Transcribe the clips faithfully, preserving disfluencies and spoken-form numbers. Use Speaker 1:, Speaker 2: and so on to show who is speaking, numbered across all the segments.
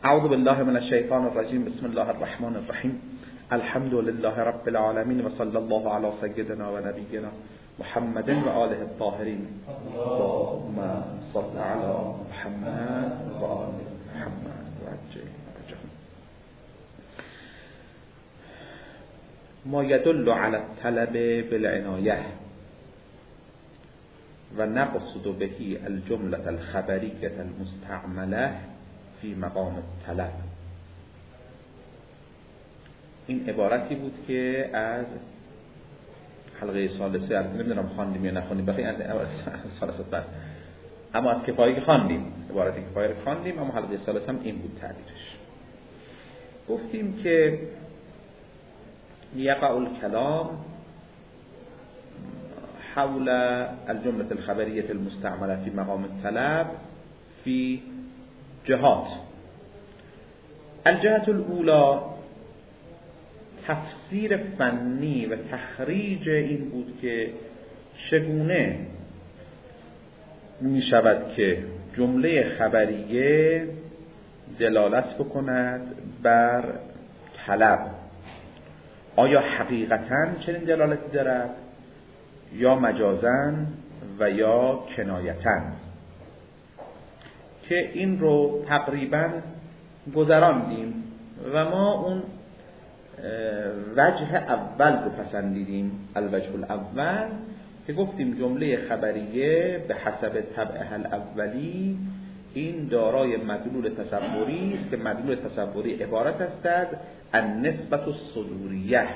Speaker 1: اعوذ بالله من الشیطان الرجیم. بسم الله الرحمن الرحیم. الحمد لله رب العالمین و صلی الله علی سیدنا و نبینا محمد و آله الطاهرین. اللهم صل علی محمد و آل محمد و عجل فرجهم. ما يدل على الطلب بالعنایه و نقصد به الجملة الخبریة المستعمله فی مقام الطلب. این عبارتی بود که از حلقه ثالثه، نمیدونم خواندیم یا نخواندیم، بخی از ثالثه بعد، اما از کفایه خواندیم، عبارتی کفایه خواندیم، اما حلقه ثالثه هم این بود تعبیرش. گفتیم که یقع الکلام حول الجملة الخبریة المستعمله فی مقام الطلب فی جهات. الجهة الاولى تفسیر فنی و تخریج این بود که چگونه می شود که جمله خبریه دلالت بکند بر طلب. آیا حقیقتاً چنین دلالتی دارد یا مجازاً و یا کنایتاً، که این رو تقریباً گذراندیم و ما اون وجه اول رو پسندیدیم. الوجه الاول که گفتیم جمله خبریه به حسب طبعها الاولی این دارای مدلول تصوری است که مدلول تصوری عبارت است از النسبة الصدوریه،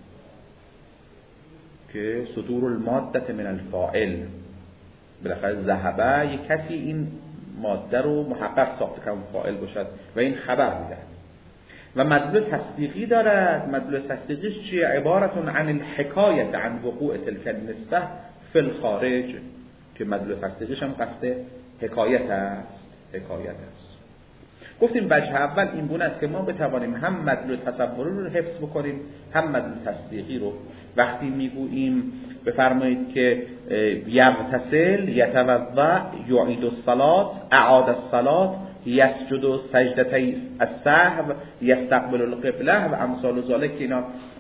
Speaker 1: که صدور الماده من الفاعل. بالاخره ذهبه یک کسی این ماده رو محقق ساخته که اون فاعل باشد و این خبر میده. و مدلول تصدیقی دارد. مدلول تصدیقیش چیه؟ عبارتون عن الحکایت عن وقوع تلك النسبه فی الخارج، که مدلول تصدیقیش هم قصد حکایت است. حکایت است. گفتیم وجه اول این گونه است که ما بتوانیم هم مدلول تصوری رو حفظ بکنیم هم مدلول تصدیقی رو. وقتی میگوییم بفرمایید که یغتسل، یتوضا، یعید الصلاة، اعاد الصلاة، یسجد سجدتي السهو، یستقبل القبله و امثال ذلک، اینا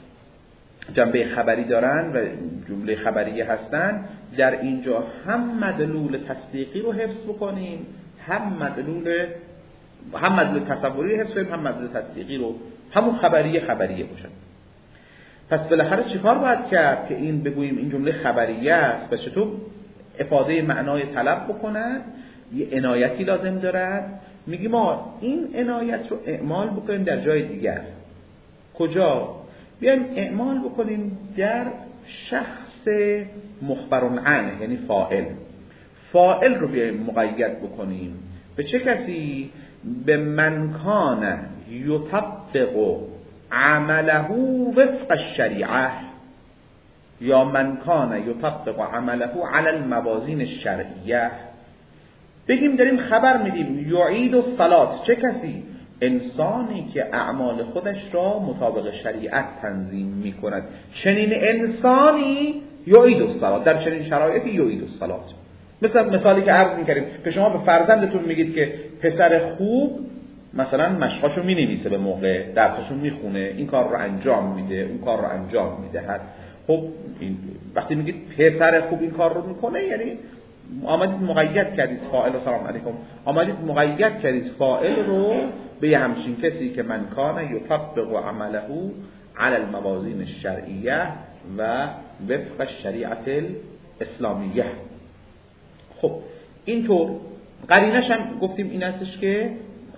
Speaker 1: جنبه خبری دارن و جمله خبریه هستن. در اینجا هم مدلول تصدیقی رو حفظ بکنیم هم مدلول هم مدلول تصوری حفظ کنیم هم مدلول تصدیقی رو، همون خبریه خبریه باشن. پس بالاخره چیکار باید کرد که این بگوییم این جمله خبریه است و چطور افاده معنای طلب بکند؟ یه عنایتی لازم دارد. میگیم ما این عنایت رو اعمال بکنیم در جای دیگر. کجا؟ بیایم اعمال بکنیم در شخص مخبرون عنه، یعنی فاعل. فاعل رو بیایم مقید بکنیم به چه کسی؟ به من کان یطبق عمله وفق الشریعه یا من کان یطبق عمله علی الموازین الشرعیه. بگیم داریم خبر میدیم یعید الصلاة، چه کسی؟ انسانی که اعمال خودش را مطابق شریعت تنظیم میکند. چنین انسانی یعید الصلاة، در چنین شرایطی یعید الصلاة. مثل مثالی که عرض میکردیم که شما به فرزندتون میگید که پسر خوب مثلا مشقاشو مینویسه به موقع، درساشو میخونه، این کار رو انجام میده، اون کار رو انجام میده. خب این وقتی میگید پسر خوب این کار رو میکنه، یعنی آمدید مقید کردید فاعل رو، سلام علیکم، آمدید مقید کردید فاعل رو به همچین کسی که من کان یطبق عمله علی الموازین الشرعیه و وفق الشریعه الاسلامیه. خب اینطور قرینش هم گفتیم این هستش که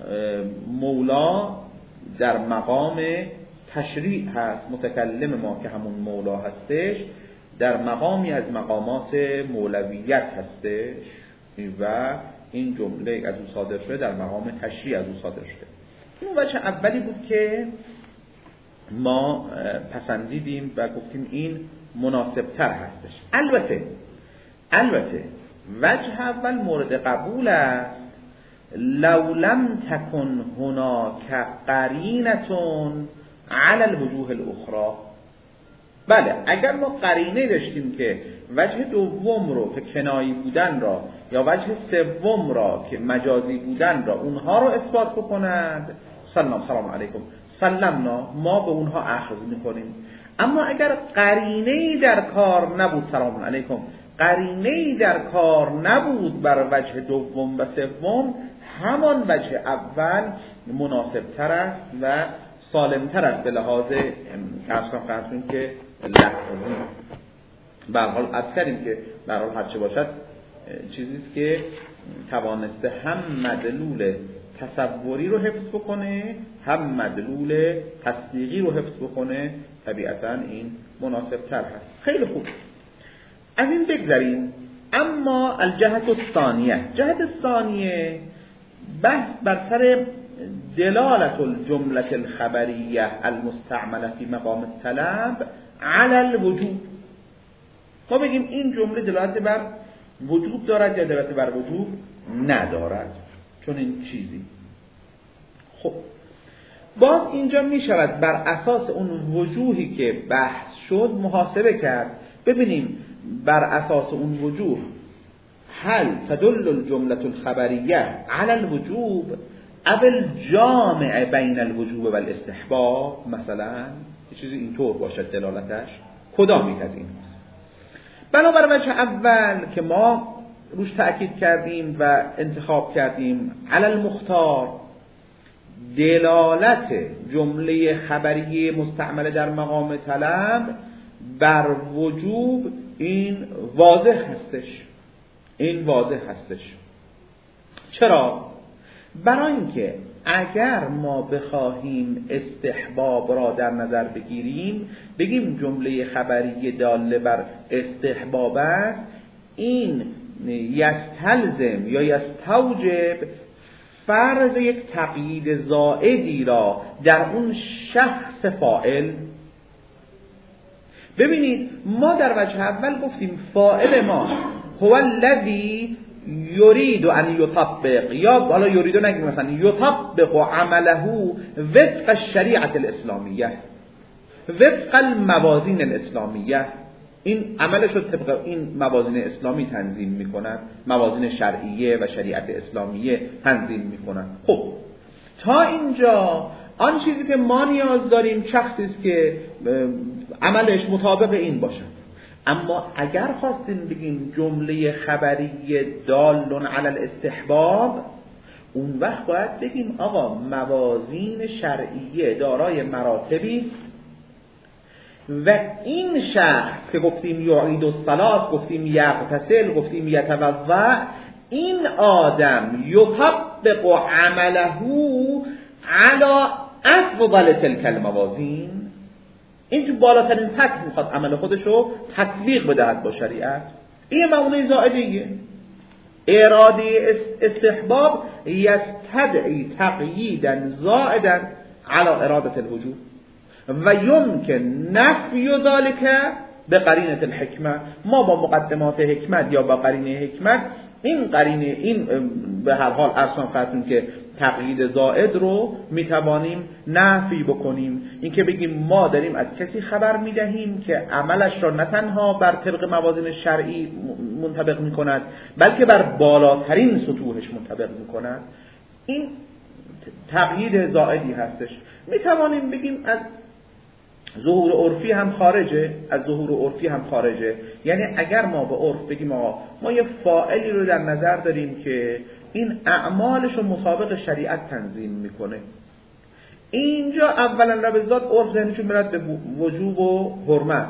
Speaker 1: مولا در مقام تشریع هست. متکلم ما که همون مولا هستش در مقامی از مقامات مولویت هستش و این جمله از او صادر شده در مقام تشریع از او صادر شده. این وجه اولی بود که ما پسندیدیم و گفتیم این مناسبتر هستش. البته البته وجه اول مورد قبول است لو لم تکن هناک قرینتون علی الوجوه الاخرى. بله اگر ما قرینه داشتیم که وجه دوم رو که کنایی بودن را یا وجه سوم را که مجازی بودن را اونها رو اثبات بکند، سلام سلام علیکم سلمنا، ما به اونها اخذ میکنیم. اما اگر قرینه‌ای در کار نبود، سلام علیکم، قرینه‌ای در کار نبود بر وجه دوم و سوم، همان وجه اول مناسبتر است و سالمتر است به لحاظ اصلا خاطرین که لحظی. به هر حال عرض کردیم که به هر حال هر چه باشد چیزی است که توانسته هم مدلول تصوری رو حفظ بکنه هم مدلول تصدیقی رو حفظ بکنه، طبیعتاً این مناسبتر هست. خیلی خوب، از این بگذاریم. اما الجهت الثانیه، جهت الثانیه بحث بر سر دلالت الجمله الخبریه المستعمله فی مقام الطلب علی الوجوب. ما بگیم این جمله دلالت بر وجوب دارد یا دلالت بر وجوب ندارد، چون این چیزی. خب باز اینجا می شود بر اساس اون وجوهی که بحث شد محاسبه کرد، ببینیم بر اساس اون وجوه هل تدل الجمله الخبریه علی الوجوب او الجامع بین الوجوب و الاستحباب، مثلا یه چیزی اینطور باشد دلالتش، کدامی از این هست؟ بنابر وجه اول که ما روش تأکید کردیم و انتخاب کردیم، علی المختار، دلالت جمله خبریه مستعمله در مقام طلب بر وجوب، این واضح هستش، این واضح هستش. چرا؟ برای اینکه اگر ما بخواهیم استحباب را در نظر بگیریم، بگیم جمله خبری داله بر استحباب است، این یستلزم یا یستوجب فرض یک تقیید زائدی را در اون شخص فاعل. ببینید ما در وجه اول گفتیم فاعل ما هو الذی یرید ان یطبق، یا حالا یرید نگیم مثلا یطبق عمله وفق الشریعه الاسلامیه، وفق الموازین الاسلامیه، این عملش رو طبق این موازین اسلامی تنظیم میکنند، موازین شرعیه و شریعت اسلامیه تنظیم میکنند. خب تا اینجا آن چیزی که ما نیاز داریم شخصی است که عملش مطابق این باشد. اما اگر خواستیم بگیم جمله خبری دال علی الاستحباب، اون وقت باید بگیم آقا موازین شرعیه دارای مراتبی است و این شخص که گفتیم یعید الصلاة، گفتیم یغتسل، گفتیم یتوضأ، این آدم یطبق عمله علی افضل تلک الموازین، این تو بالاترین سطح میخواد عمل خودشو تطبیق بدهد با شریعت. این معنی زائدیه. اراده استحباب یستدعی تقییدا زائدا علی اراده الوجوب و یمکن نفی ذلك بقرینه الحکمه. ما با مقدمات حکمت یا با قرینه حکمت این قرینه این به هر حال ارسان فرتون که تقیید زائد رو میتوانیم نفی بکنیم. این که بگیم ما داریم از کسی خبر میدهیم که عملش را نه تنها بر طبق موازین شرعی منطبق میکند بلکه بر بالاترین سطوحش منطبق میکند، این تقیید زائدی هستش. میتوانیم بگیم از ظهور عرفی هم خارجه، از ظهور عرفی هم خارجه. یعنی اگر ما به عرف بگیم آقا ما یه فاعلی رو در نظر داریم که این اعمالش رو مطابق شریعت تنظیم میکنه، اینجا اولا ربزداد عرف ذهنشون میرد به وجوب و حرمت،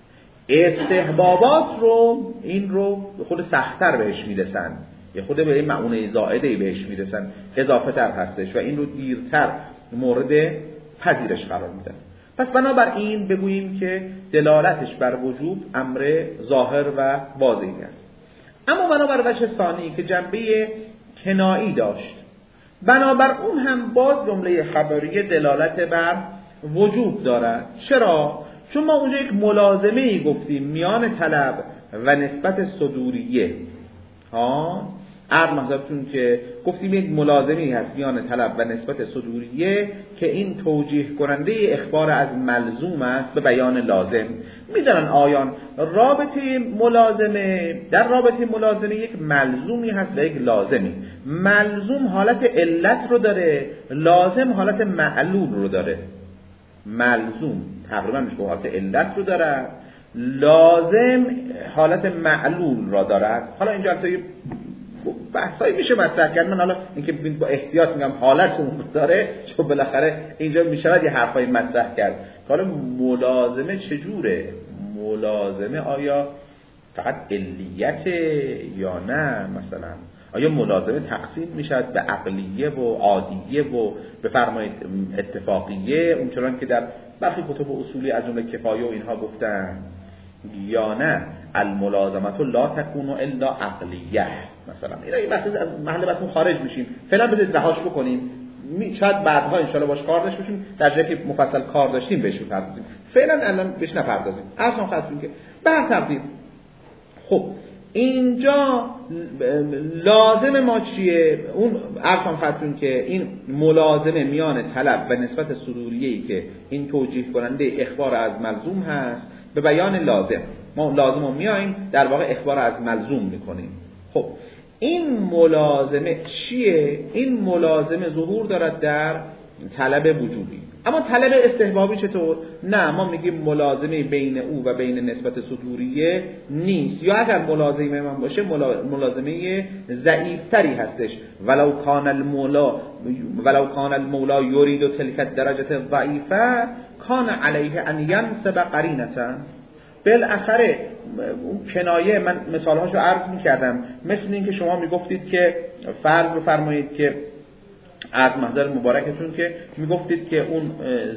Speaker 1: استحبابات رو این رو خود سخت‌تر بهش میرسن، یه خود به این معونه زائده بهش میرسن، اضافه تر هستش و این رو دیرتر مورد پذیرش قرار میدن. پس بنابراین بگوییم که دلالتش بر وجوب امر ظاهر و واضحی است. اما بنابر وجه ثانی که جنبه کنایی داشت، بنابر اون هم باز جمله خبریه دلالت بر وجوب دارد. چرا؟ چون ما اونجا یک ملازمه ای گفتیم میان طلب و نسبت صدوریه ها عرض محضرتون که گفتیم یک ملازمی هست میان طلب و نسبت صدوریه که این توجیه کننده اخبار از ملزوم است به بیان لازم. میدونن آیان رابطه ملازمه، در رابطه ملازمه یک ملزومی هست و یک لازمی. ملزوم حالت علت رو داره، لازم حالت معلول رو داره. ملزوم تقریبا میشه حالت علت رو داره، لازم حالت معلول را دارد. حالا اینجا البته بحثایی میشه مطرح کرد، من حالا اینکه با احتیاط میگم حالت اون داره، چون بالاخره اینجا میشود یه حرفایی مطرح کرد. حالا ملازمه چجوره؟ ملازمه آیا فقط علیت یا نه؟ مثلا آیا ملازمه تقسیم میشد به عقلیه و عادیه و بفرمایید اتفاقیه اونچنان که در برخی کتب اصولی از جمله کفایه و اینها گفتن، یا نه الملازمه لا تکون الا عقلیه مثلا؟ اینا این بحث از محل بحث خارج میشیم، فعلا بذارید رهاش بکنیم، شاید بعدها ان شاءالله باش کار داشته باشیم، در جایی که مفصل کار داشتیم بهش بپردازیم، فعلا الان بهش نپردازیم. اصلا خاطرون که به هر ترتیب خب اینجا لازم ما چیه؟ اون ارسام خاطرون که این ملازمه میان طلب و نسبت صدوریه‌ای که این توجیه کننده اخبار از ملزوم هست به بیان لازم. ما لازم رو میاییم در واقع اخبار از ملزوم میکنیم. خب این ملازمه چیه؟ این ملازمه ظهور دارد در طلب وجوبی. اما طلب استحبابی چطور؟ نه، ما میگیم ملازمه بین او و بین نسبت صدوریه نیست، یا اگر ملازمه من باشه ملازمه ضعیفتری هستش. ولو کان المولا ولو کان المولا یرید تلک الدرجه ضعیفه کان علیه ان ینصب قرینه. بالاخره کنایه من مثالهاشو عرض میکردم، مثل این که شما میگفتید که فرض رو فرمایید که از محضر مبارکتون که میگفتید که اون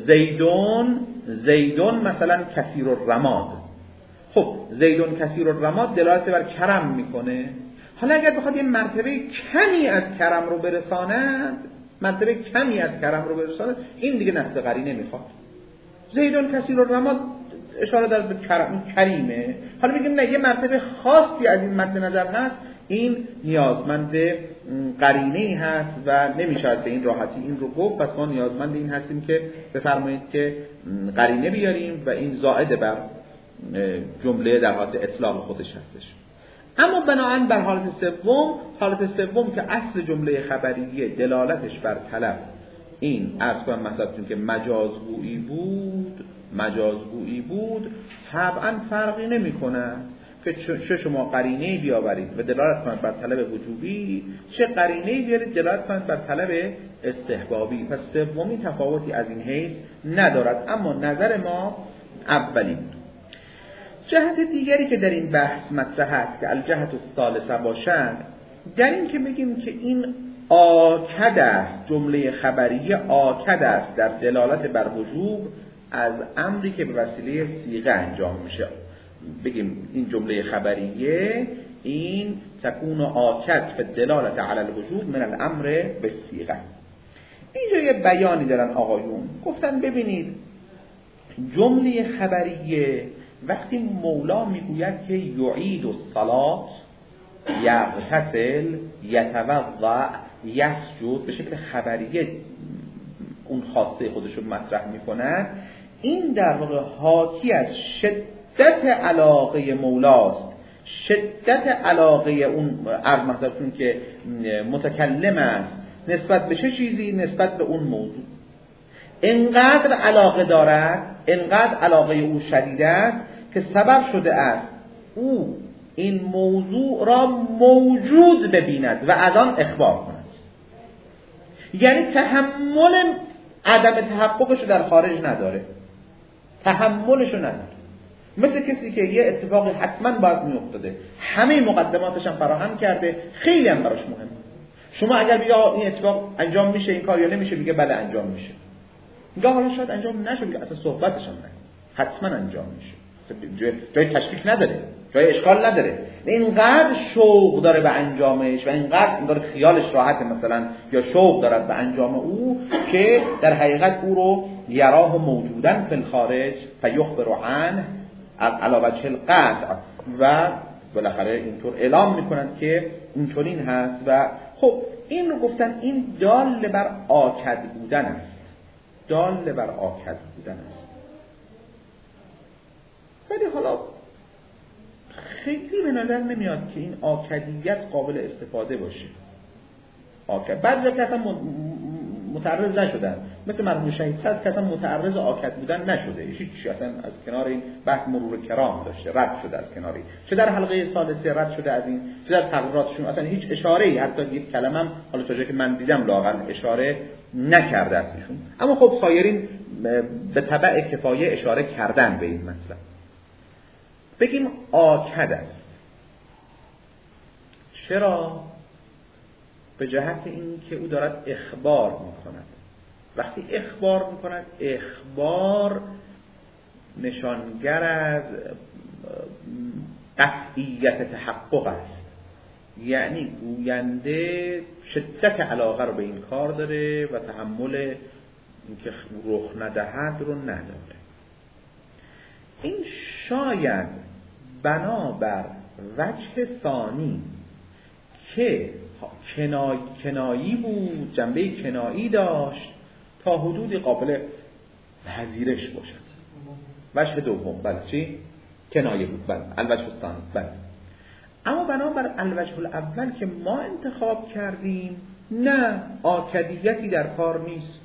Speaker 1: زیدون زیدون مثلا کثیر الرماد. خب زیدون کثیر الرماد دلالت بر کرم میکنه. حالا اگر بخواد یه مرتبه کمی از کرم رو برساند، مرتبه کمی از کرم رو برساند، این دیگه نصب قرینه نمیخواد. زیدون کثیر الرماد اشاره داره به کرم، کریمه. حالا میگیم نه، یه مرتبه خاصی از این مد نظر هست، این نیازمند قرینه‌ای هست و نمیشه به این راحتی این رو گفت. پس ما نیازمند این هستیم که بفرمایید که قرینه بیاریم و این زائد بر جمله در حالت اطلاق خودش هستش. اما بنابراین بر حالت سوم، حالت سوم که اصل جمله خبریه دلالتش بر طلب این عرض کنم مثلا که مجازگویی بود مجازگویی بود طبعا فرقی نمیکنه که چه شما قرینه‌ای بیاورید و دلالت کنید بر طلب وجوبی، چه قرینه‌ای بیارید دلالت کنید بر طلب استحبابی. پس سومی تفاوتی از این حیث ندارد. اما نظر ما اولی بود. جهت دیگری که در این بحث مطرح است که الجهت الثالثه باشد، در این که بگیم که این آکد است، جمله خبریه آکد است در دلالت بر وجوب از امری که به وسیله صیغه انجام میشه. بگیم این جمله خبریه این تکون آکد فی دلالت علی الوجوب من الامر بالصیغه. اینجا یه بیانی دارن آقایون، گفتن ببینید جمله خبریه وقتی مولا میگوید که یعید الصلاة یغتسل یتوضأ یسجد، به شکل خبریه اون خواسته خودشو مطرح میکنن، این در واقع حاکی از شدت علاقه مولاست، شدت علاقه اون عرض محضرتون که متکلم است نسبت به چه چیزی؟ نسبت به اون موضوع. انقدر علاقه دارد، انقدر علاقه او شدید است که سبب شده است او این موضوع را موجود ببیند و از آن اخبار کند. یعنی تحمل عدم تحققش در خارج نداره، تحملش نداره. مثل کسی که یه اتفاقی حتما باید میافتاده، همه مقدماتش هم فراهم کرده، خیلی هم براش مهمه. شما اگر بیا این اتفاق انجام میشه این کار یا نمیشه، میگه بله انجام میشه. میگه حالا شاید انجام نشه، میگه اصلا صحبتش هم نه، حتما انجام میشه. جای, جای تشکیک نداره، جای اشکال نداره. اینقدر شوق داره به انجامش و اینقدر داره خیالش راحته مثلا، یا شوق داره به انجام او که در حقیقت او رو یراه موجودن فی الخارج فیخبر عنه علی وجه القطع و بالاخره اینطور اعلام میکنند که اینطورین هست. و خب این رو گفتن این دال بر آکد بودن است، دال بر آکد بودن است. ولی حالا خیلی به نظر نمیاد که این آکدیت قابل استفاده باشه. آکد بعضی که اصلا متعرض نشدن، مثل مرحوم شهید صدر که اصلا متعرض آکد بودن نشده، هیچ اصلا از کنار این بحث مرور کرام داشته، رد شده از کناری، چه در حلقه ثالثه رد شده از این، چه در تقریراتشون اصلا هیچ اشاره‌ای، حتی یک کلمه هم حالا تا جایی که من دیدم لااقل اشاره نکرده است ایشون. اما خب سایرین به تبع کفایه اشاره کردن به این مطلب. بگیم آکد است. چرا؟ به جهت این که او دارد اخبار میکند. وقتی اخبار میکند، اخبار نشانگر از قطعیت تحقق است. یعنی گوینده شدت علاقه رو به این کار داره و تحمل اینکه رخ ندهد رو نداره. این شاید بنابر وجه ثانی که کنای کنایی بود، جنبه کنایی داشت، تا حدودی قابل پذیرش باشد. وجه دوم بله چی؟ کنایه بود بله، الوجه الثانی بله. اما بنابر الوجه الاول که ما انتخاب کردیم، نه، آکدیتی در کار نیست.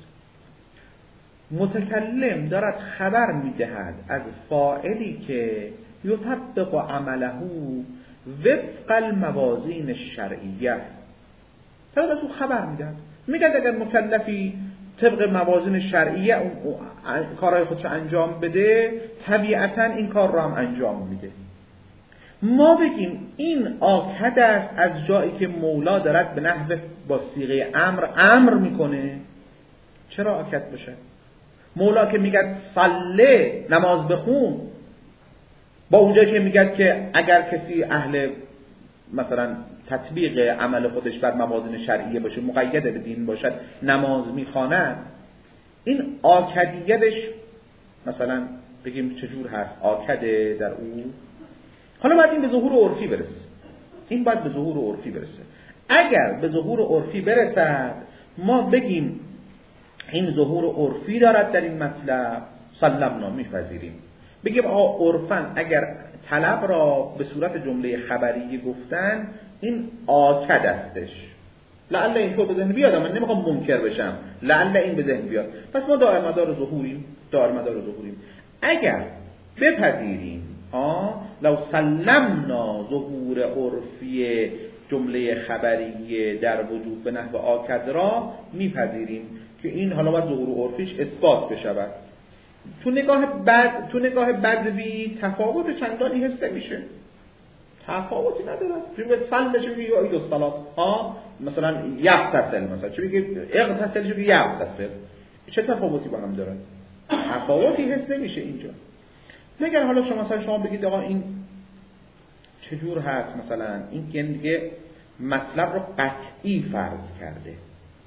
Speaker 1: متکلم دارد خبر میدهد از فاعلی که یطبق عمله وفق الموازین الشرعیه. دارد از او خبر میدهد، میگه اگر مکلفی طبق موازین شرعیه اون کارهای خودشو انجام بده، طبیعتا این کار رو هم انجام میده. ما بگیم این آکد است از جایی که مولا دارد به نحو با صیغه امر امر میکنه. چرا آکد باشه؟ مولا که میگه صله، نماز بخون، با اونجایی که میگه که اگر کسی اهل مثلا تطبیق عمل خودش بر موازین شرعیه باشه، مقید به دین باشد، نماز میخواند، این آکدیتش مثلا بگیم چجور هست آکده در او؟ حالا باید این به ظهور عرفی برسه. این باید به ظهور عرفی برسه. اگر به ظهور عرفی برسد، ما بگیم این ظهور عرفی دارد در این مطلب، سلمنا میپذیریم. بگیم آقا عرفاً اگر طلب را به صورت جمله خبری گفتن، این آکد استش. لعل این تو به ذهن بیاد، من نمیخوام منکر بشم، لعل این به ذهن بیاد. پس ما دائر مدار ظهوریم، دائر مدار ظهوریم. اگر بپذیریم ها لو سلمنا ظهور عرفی جمله خبریه در وجود به نحو آکد را میپذیریم که این حالا باید ظهور عرفیش اثبات بشود. تو نگاه بد تو نگاه بدوی تفاوت چندانی حس نمیشه، تفاوتی نداره. چون به سلم بشه میگه یا ایدو صلات ها مثلا یغتسل، مثلا چه میگه اغتسل، چه میگه یغتسل، چه تفاوتی با هم داره؟ تفاوتی حس نمیشه اینجا. مگر حالا شما مثلا شما بگید آقا این چجور هست، مثلا این که دیگه مطلب رو قطعی فرض کرده،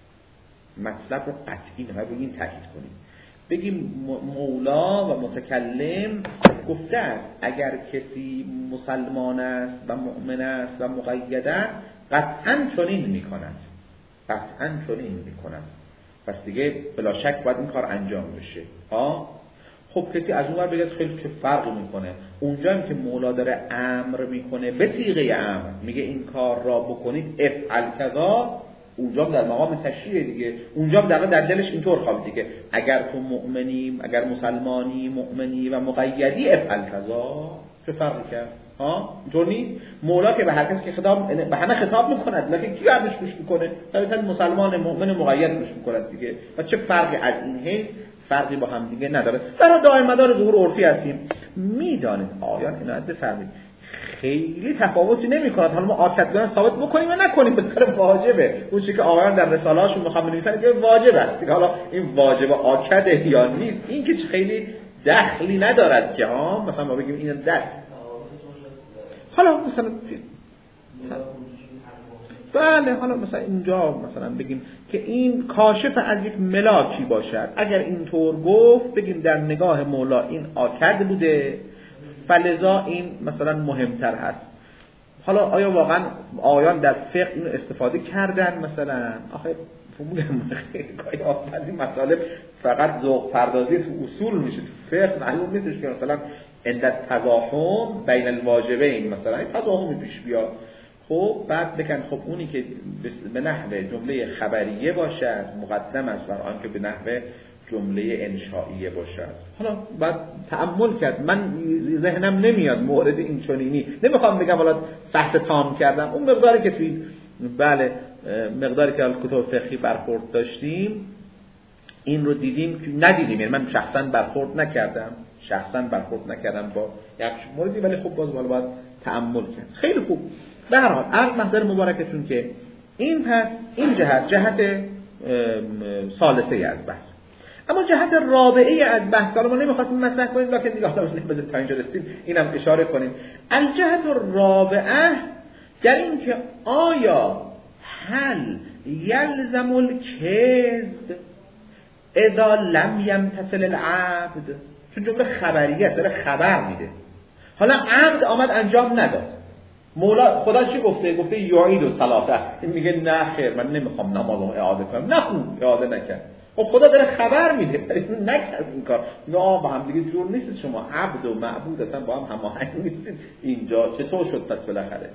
Speaker 1: مطلب رو قطعی نمیشه بگیم تاکید کنیم، بگیم مولا و متکلم گفته است اگر کسی مسلمان است و مؤمن است و مقید است قطعاً چنین میکند، قطعاً چنین میکند، پس دیگه بلا شک باید این کار انجام بشه. ها خب کسی از اون ور بگه خیلی چه فرقی میکنه، اونجا هم که مولا داره امر میکنه به صیغه امر، میگه این کار را بکنید افعل کذا، اونجا در مقام تشریع دیگه، اونجا در در دلش اینطور خوابیده که اگر تو مؤمنی، اگر مسلمانی، مؤمنی و مقیدی افعل کذا، چه فرقی کرد؟ ها اینطور نیست. مولا که به هر کس که خطاب به همه خطاب میکند، لکن کی قبلش گوش میکنه؟ مثلا مسلمان، مؤمن، مقید گوش میکند دیگه. و چه فرقی از این حیث فرقی با هم دیگه نداره. در دائم مدار ظهور عرفی هستیم. میدانید آیان عنایت بفرمایید خیلی تفاوتی نمی‌کند. حالا ما آکدگان ثابت بکنیم و نکنیم به طرف واجبه. اون چیزی که آیان در رساله‌هاشون می‌خوام بنویسن که واجب است. حالا این واجب آکده یا نیست، این که خیلی دخلی ندارد که ها مثلا ما بگیم این دخل. حالا مثلا بله حالا مثلا اینجا مثلا بگیم که این کاشف از یک ملاکی باشد، اگر اینطور گفت بگیم در نگاه مولا این آکد بوده، فلذا این مثلا مهمتر هست. حالا آیا واقعا آیان در فقه اینو استفاده کردن مثلا؟ آخه میگم خیلی از این مطالب فقط ذوق پردازی تو اصول میشه، تو فقه معلوم نیستش که مثلا عند تضاحم بین الواجبین مثلا این تضاحمی پیش بیاد. خب بعد بگن خب اونی که به نحو جمله خبریه باشد مقدم است بر آنکه به نحو جمله انشائیه باشد. حالا بعد تأمل کرد. من ذهنم نمیاد مورد این چنینی، نمیخوام بگم حالا بحث تام کردم، اون مقداری که توی بله مقداری که از کتاب فقهی برخورد داشتیم این رو دیدیم که ندیدیم، یعنی من شخصا برخورد نکردم شخصا برخورد نکردم با یک موردی، ولی خب باز بالا باید تأمل کرد. خیلی خوب. به هر حال عرض محضر مبارکتون که این پس این جهت جهت ثالثه از بحث. اما جهت رابعه از بحث حالا ما نمی‌خواستیم مطرح کنیم لکن دیگه حالا بذارید تا اینجا رسیدیم اینم اشاره کنیم. الجهت الرابعه در این که آیا هل یلزم الکذب اذا لم یمتثل العبد، چون جمله خبریه داره خبر میده. حالا عبد آمد انجام نداد، مولا خدا چی گفته؟ گفته یعید و صلاته. این میگه نه خیر من نمیخوام نمازمو اعاده کنم، نه خوب اعاده نکرد. خب خدا داره خبر میده ولی نکرد این کار. میگه آ با هم دیگه جور نیست، شما عبد و معبود اصلا با هم هماهنگ نیستید. اینجا چطور شد پس بالاخره؟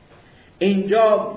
Speaker 1: اینجا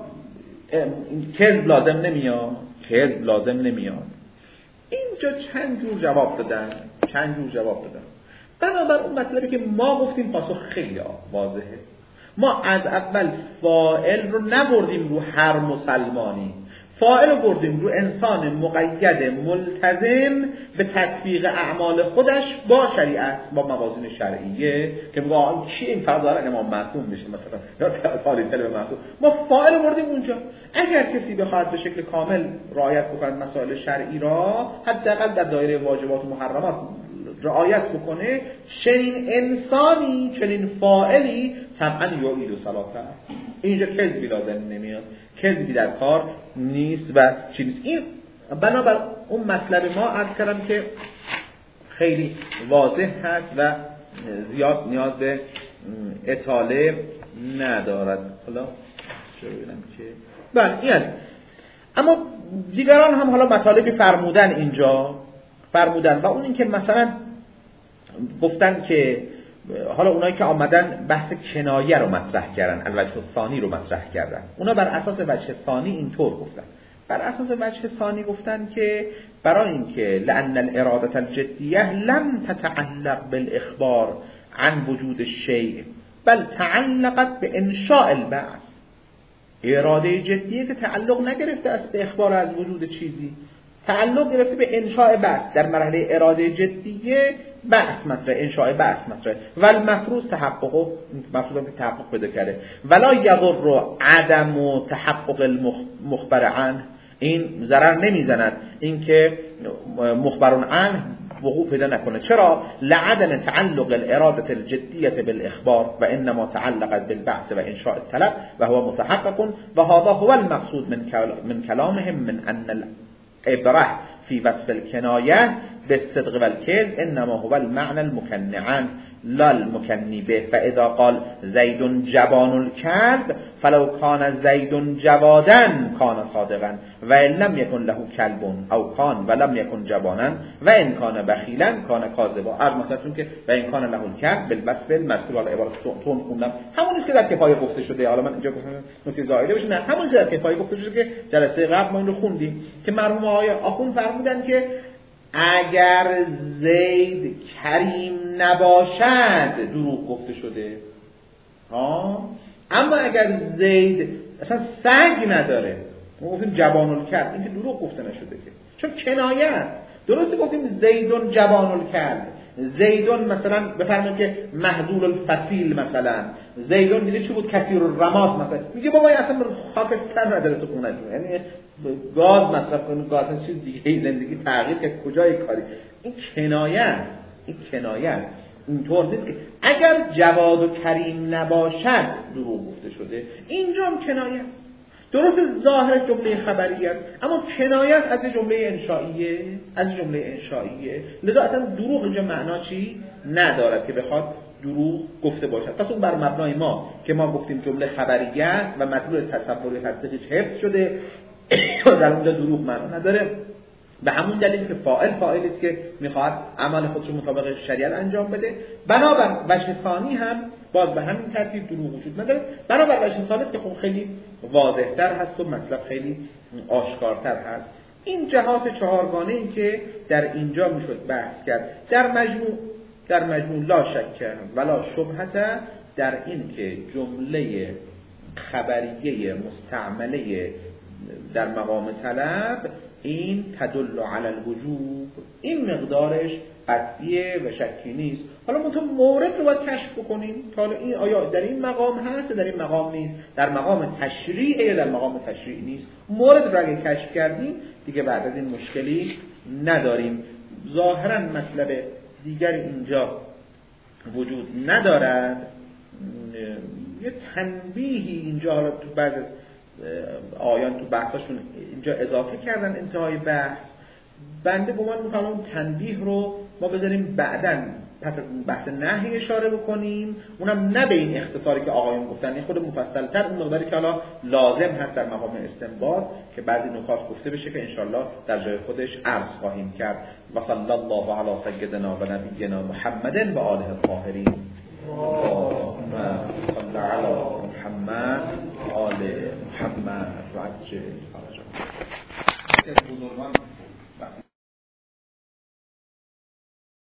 Speaker 1: کذب لازم نمیاد، کذب لازم نمیاد. اینجا چند جور جواب دادن، چند جور جواب دادن. بنابر اون مطلبی که ما گفتیم پاسخ خیلی واضحه. ما از اول فاعل رو نبردیم رو هر مسلمانی، فاعل رو بردیم رو انسان مقید ملتزم به تطبیق اعمال خودش با شریعت، با موازین شرعیه که میگه آن کی این فرض داره امام معصوم میشه مثلا یا تعالی طلب معصوم. ما فاعل رو بردیم اونجا. اگر کسی بخواد به شکل کامل رعایت بکنه مسائل شرعی را، حداقل در دایره واجبات و محرمات رعایت بکنه، چنین انسانی چنین فاعلی طبعا یعید و صلاته. اینجا کذبی لازم نمیاد، کذبی در کار نیست و چی نیست. این بنابر اون مطلب ما عرض کردم که خیلی واضح هست و زیاد نیاز به اطاله ندارد. حالا چه ببینم که بله این هست. اما دیگران هم حالا مطالبی فرمودن اینجا فرمودن و اون این که مثلا گفتن که حالا اونایی که آمدن بحث کنایه رو مطرح کردن، الوجه ثانی رو مطرح کردن، اونا بر اساس وجه ثانی اینطور گفتن. بر اساس وجه ثانی گفتن که برای اینکه لأن الاراده الجدیه لم تتعلق بالاخبار عن وجود الشیء بل تعلقت به انشاء البعث. اراده جدیه که تعلق نگرفته است به اخبار از وجود چیزی، تعلق گرفته به انشاء بعث. در مرحله اراده جدیه بعث مطرح، انشاء بعث مطرح. ول مفروض تحقق، مفروض که تحقق پیدا کرده. ولا یضر عدم و تحقق المخبر عنه، این ضرر نمیزند اینکه مخبرون عنه وقوع پیدا نکنه. چرا؟ لعدم تعلق الاراده الجدیه بالاخبار و انما تعلقت بالبعث و انشاء الطلب و هو متحقق و هذا هو المقصود من من كلامهم من ان الابره في وصف الکنایه بالصدق والكذب انما هو المعنى المكنعان لا المكني به. فاذا قال زید جبان الكلب فلو كان زید جوادا كان صادقا و ان لم يكن له كلب او كان ولم يكن جبانا و ان كان بخيلا كان كاذبا. عرض مثلا که و ان كان له الكلب بالوصف المذكور على عبارت تون خوندم، همون است که در کفایه گفته شده. حالا من اینجا گفتم نکته زائده بشه، نه همون در کفایه گفته شده که جلسه قبل ما این رو خوندیم که مرحوم آقای آخوند فرمودن که اگر زید کریم نباشد دروغ گفته شده ها، اما اگر زید اصلا سگ نداره ما گفتیم جبان الکلب، این که دروغ گفته نشده که چون کنایه است. درسته گفتیم زیدون جبان الکلب، زیدون مثلا بفرمایید که محذول الفصیل، مثلا زیدون دیگه چی بود کثیر الرماد، مثلا میگه بابا اصلا خاکستر نداره تو خونه، یعنی گاز مصرف کنه، گاز چیز دیگه زندگی تغییر که کجای کاری. این کنایه است، این کنایه است. اینطور نیست که اگر جواد و کریم نباشد دروغ گفته شده، اینجا هم کنایه است. درست ظاهر جمله خبری است اما کنایه است از جمله انشائیه، از جمله انشائیه. لذا اصلا دروغ اینجا معنا چی ندارد که بخواد دروغ گفته باشد. پس اون بر مبنای ما که ما گفتیم جمله خبریه است و مدلول تصوری تصدیقش حفظ شده در اونجا دروغ معنی نداره، به همون دلیل که فاعل فاعلی است که میخواد عمل خودش رو مطابق شریعت انجام بده. بنابر وجه ثانی هم باز به همین ترتیب دروغ وجود نداره. بنابر وجه ثالث که خب خیلی واضح‌تر هست و مطلب خیلی آشکارتر هست. این جهات چهارگانه‌ای که در اینجا میشد بحث کرد در مجموع در مجموع لا شک ولا شبهه در این که جمله خبریه مستعمله در مقام طلب این تدل علی الوجوب، این مقدارش قطعیه و شکی نیست. حالا ما تو مورد رو باید کشف بکنیم تا این آیا در این مقام هست در این مقام نیست، در مقام تشریع یا در مقام تشریع نیست. مورد رو اگه کشف کردیم دیگه بعد از این مشکلی نداریم. ظاهرا مطلب دیگر اینجا وجود ندارد. یه تنبیهی اینجا حالا تو بعض از آیان تو بحثاشون اینجا اضافه کردن انتهای بحث. بنده گمان می‌کنم اون تنبیه رو ما بذاریم بعداً پس از بحث نهی اشاره بکنیم، اونم نه به این اختصاری که آقایون گفتن، این خود مفصل‌تر اون مقداری که حالا لازم هست در مقام استنباط که بعضی نکات گفته بشه که انشالله در جای خودش عرض خواهیم کرد. و صلی الله علی سیدنا و نبینا محمد و آله الطاهرین. اللهم صل علی محمد و آل محمد و عجل فرجهم.